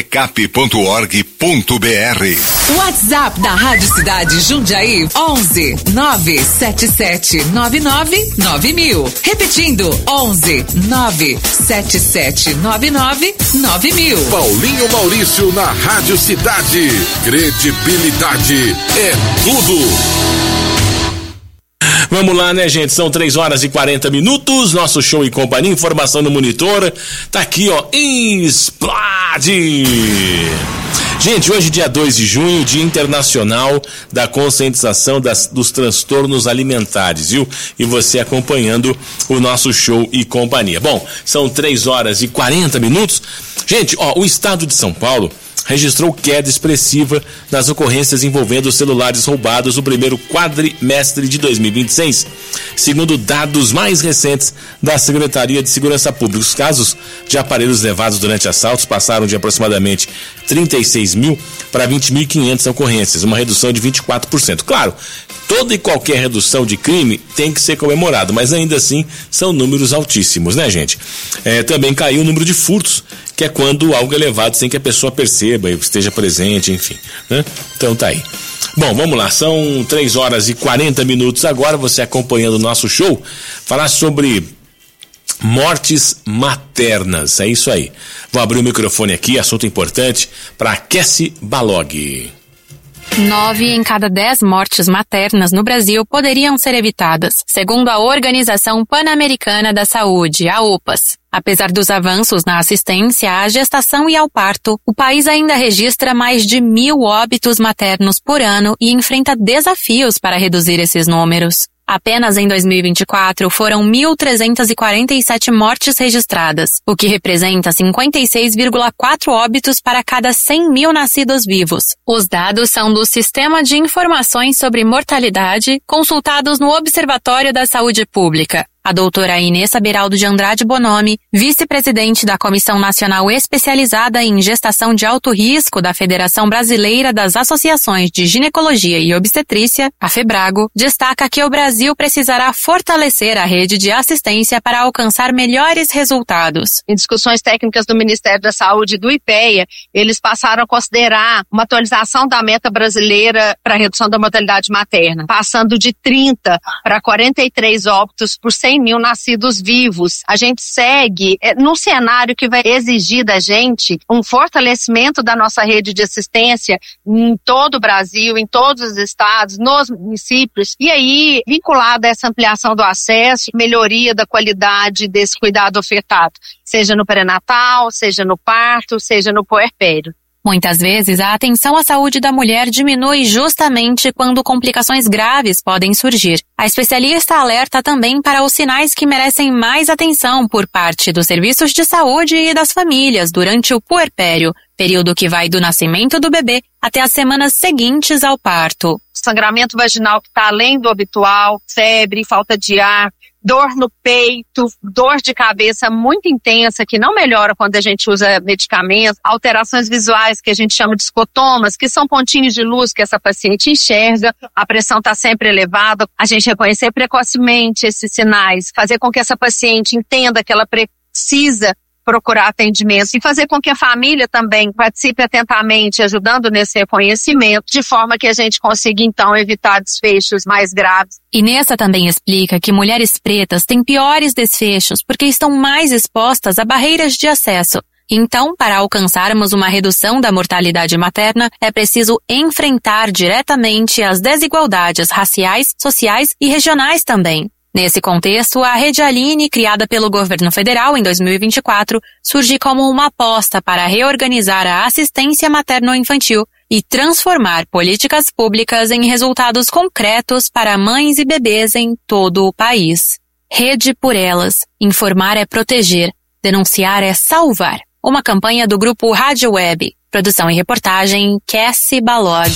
recap.org.br. WhatsApp da Rádio Cidade Jundiaí 11 977 99 9000. Repetindo, 11 977 99 9000. Paulinho Maurício na Rádio Cidade. Credibilidade é tudo. Vamos lá, né, gente? São 3h40. Nosso show e companhia, informação no monitor. Tá aqui, ó, explode! Gente, hoje, dia 2 de junho, Dia Internacional da Conscientização dos Transtornos Alimentares, viu? E você acompanhando o nosso show e companhia. Bom, são 3h40. Gente, ó, o estado de São Paulo registrou queda expressiva nas ocorrências envolvendo celulares roubados no primeiro quadrimestre de 2026. Segundo dados mais recentes da Secretaria de Segurança Pública, os casos de aparelhos levados durante assaltos passaram de aproximadamente 36 mil para 20.500 ocorrências, uma redução de 24%. Claro, toda e qualquer redução de crime tem que ser comemorado, mas ainda assim são números altíssimos, né, gente? Também caiu o número de furtos, que é quando algo é levado sem que a pessoa perceba e esteja presente, enfim, né? Então tá aí. Bom, vamos lá, são 3h40 agora, você acompanhando o nosso show, falar sobre mortes maternas, é isso aí. Vou abrir o microfone aqui, assunto importante, para Cassie Balog. 9 em cada 10 mortes maternas no Brasil poderiam ser evitadas, segundo a Organização Pan-Americana da Saúde, a OPAS. Apesar dos avanços na assistência à gestação e ao parto, o país ainda registra mais de 1.000 óbitos maternos por ano e enfrenta desafios para reduzir esses números. Apenas em 2024 foram 1.347 mortes registradas, o que representa 56,4 óbitos para cada 100 mil nascidos vivos. Os dados são do Sistema de Informações sobre Mortalidade, consultados no Observatório da Saúde Pública. A doutora Inês Beraldo de Andrade Bonomi, vice-presidente da Comissão Nacional Especializada em Gestação de Alto Risco da Federação Brasileira das Associações de Ginecologia e Obstetrícia, a FEBRAGO, destaca que o Brasil precisará fortalecer a rede de assistência para alcançar melhores resultados. Em discussões técnicas do Ministério da Saúde e do IPEA, eles passaram a considerar uma atualização da meta brasileira para a redução da mortalidade materna, passando de 30 para 43 óbitos por 100 mil nascidos vivos. A gente segue num cenário que vai exigir da gente um fortalecimento da nossa rede de assistência em todo o Brasil, em todos os estados, nos municípios, e aí vinculado a essa ampliação do acesso, melhoria da qualidade desse cuidado ofertado, seja no pré-natal, seja no parto, seja no puerpério. Muitas vezes, a atenção à saúde da mulher diminui justamente quando complicações graves podem surgir. A especialista alerta também para os sinais que merecem mais atenção por parte dos serviços de saúde e das famílias durante o puerpério, período que vai do nascimento do bebê até as semanas seguintes ao parto. Sangramento vaginal que está além do habitual, febre, falta de ar, dor no peito, dor de cabeça muito intensa, que não melhora quando a gente usa medicamentos, alterações visuais que a gente chama de escotomas, que são pontinhos de luz que essa paciente enxerga, a pressão está sempre elevada, a gente reconhecer precocemente esses sinais, fazer com que essa paciente entenda que ela precisa procurar atendimento e fazer com que a família também participe atentamente, ajudando nesse reconhecimento, de forma que a gente consiga, então, evitar desfechos mais graves. Inessa também explica que mulheres pretas têm piores desfechos porque estão mais expostas a barreiras de acesso, Então, para alcançarmos uma redução da mortalidade materna, é preciso enfrentar diretamente as desigualdades raciais, sociais e regionais também. Nesse contexto, a Rede Aline, criada pelo governo federal em 2024, surge como uma aposta para reorganizar a assistência materno-infantil e transformar políticas públicas em resultados concretos para mães e bebês em todo o país. Rede por Elas. Informar é proteger. Denunciar é salvar. Uma campanha do grupo Rádio Web. Produção e reportagem, Cassie Balog.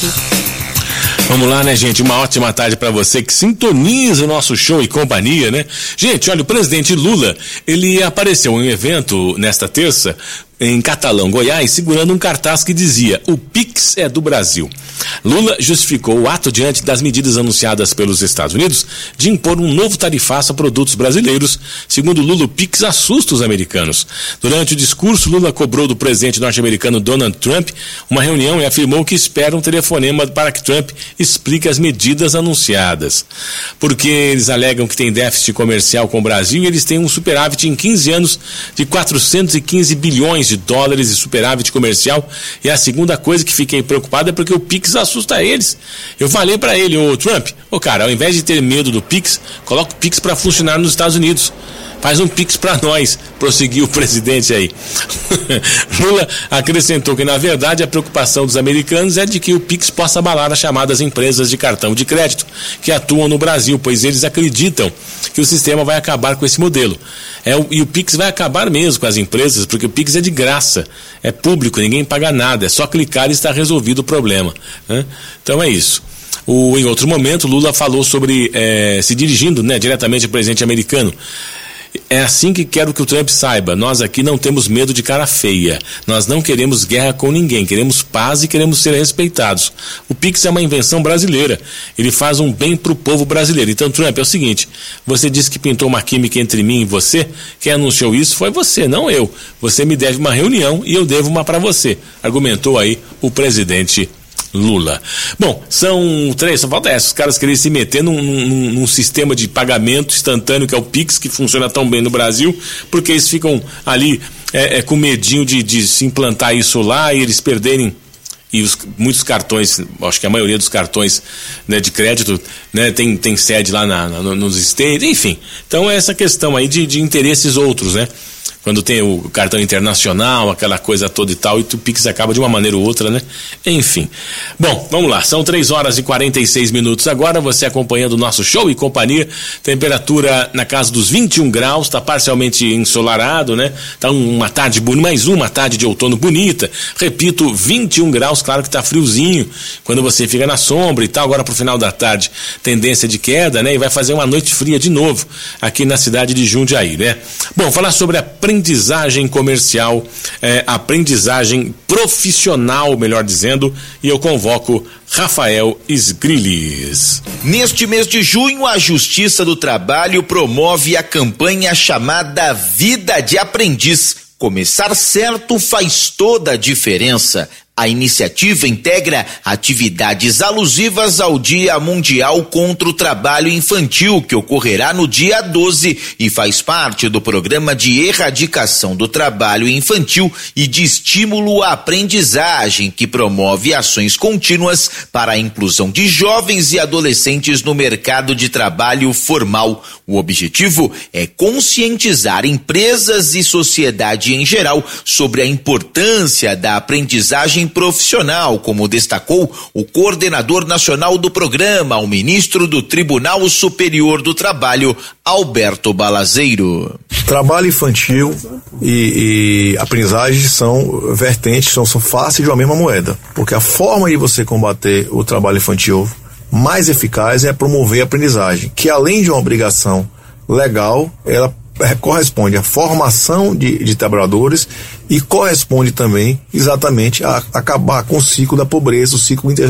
Vamos lá, né, gente? Uma ótima tarde para você que sintoniza o nosso Show e Companhia, né? Gente, olha, o presidente Lula, ele apareceu em um evento nesta terça em Catalão, Goiás, segurando um cartaz que dizia: o Pix é do Brasil. Lula justificou o ato diante das medidas anunciadas pelos Estados Unidos de impor um novo tarifaço a produtos brasileiros. Segundo Lula, o Pix assusta os americanos. Durante o discurso, Lula cobrou do presidente norte-americano Donald Trump uma reunião e afirmou que espera um telefonema para que Trump explique as medidas anunciadas. Porque eles alegam que tem déficit comercial com o Brasil e eles têm um superávit em 15 anos de 415 bilhões de dólares de superávit comercial. E a segunda coisa que fiquei preocupado é porque o Pix assusta eles. Eu falei pra ele: ô Trump, cara, ao invés de ter medo do Pix, coloca o Pix pra funcionar nos Estados Unidos. Faz um Pix pra nós, prosseguiu o presidente aí. Lula acrescentou que, na verdade, a preocupação dos americanos é de que o Pix possa abalar as chamadas empresas de cartão de crédito que atuam no Brasil, pois eles acreditam que o sistema vai acabar com esse modelo. E o Pix vai acabar mesmo com as empresas, porque o Pix é de graça, é público, ninguém paga nada, é só clicar e está resolvido o problema, né? Então é isso. Em outro momento, Lula falou sobre, se dirigindo, né, diretamente ao presidente americano: é assim que quero que o Trump saiba, nós aqui não temos medo de cara feia, nós não queremos guerra com ninguém, queremos paz e queremos ser respeitados. O Pix é uma invenção brasileira, ele faz um bem pro povo brasileiro. Então, Trump, é o seguinte: você disse que pintou uma química entre mim e você, quem anunciou isso foi você, não eu. Você me deve uma reunião e eu devo uma para você, argumentou aí o presidente Lula. Bom, só falta essa, os caras querem se meter num sistema de pagamento instantâneo que é o Pix, que funciona tão bem no Brasil, porque eles ficam ali com medinho de se implantar isso lá e eles perderem. E muitos cartões, acho que a maioria dos cartões, né, de crédito, né, tem sede lá nos States, enfim. Então é essa questão aí de interesses outros, né? Quando tem o cartão internacional, aquela coisa toda e tal, e o Pix acaba de uma maneira ou outra, né? Enfim. Bom, vamos lá, são 3h46 agora, você acompanhando o nosso Show e Companhia, temperatura na casa dos 21 graus, tá parcialmente ensolarado, né? Tá uma tarde bonita, mais uma tarde de outono bonita, repito, 21 graus, claro que tá friozinho, quando você fica na sombra e tal, agora pro final da tarde, tendência de queda, né? E vai fazer uma noite fria de novo, aqui na cidade de Jundiaí, né? Bom, falar sobre a aprendizagem comercial, aprendizagem profissional, melhor dizendo, e eu convoco Rafael Sgrillis. Neste mês de junho, a Justiça do Trabalho promove a campanha chamada Vida de Aprendiz. Começar certo faz toda a diferença. A iniciativa integra atividades alusivas ao Dia Mundial contra o Trabalho Infantil, que ocorrerá no dia 12 e faz parte do programa de erradicação do trabalho infantil e de estímulo à aprendizagem, que promove ações contínuas para a inclusão de jovens e adolescentes no mercado de trabalho formal. O objetivo é conscientizar empresas e sociedade em geral sobre a importância da aprendizagem profissional, como destacou o coordenador nacional do programa, o ministro do Tribunal Superior do Trabalho, Alberto Balazeiro. Trabalho infantil e aprendizagem são vertentes, são faces de uma mesma moeda, porque a forma de você combater o trabalho infantil mais eficaz é promover a aprendizagem, que além de uma obrigação legal, ela corresponde à formação de trabalhadores e corresponde também exatamente a acabar com o ciclo da pobreza, o ciclo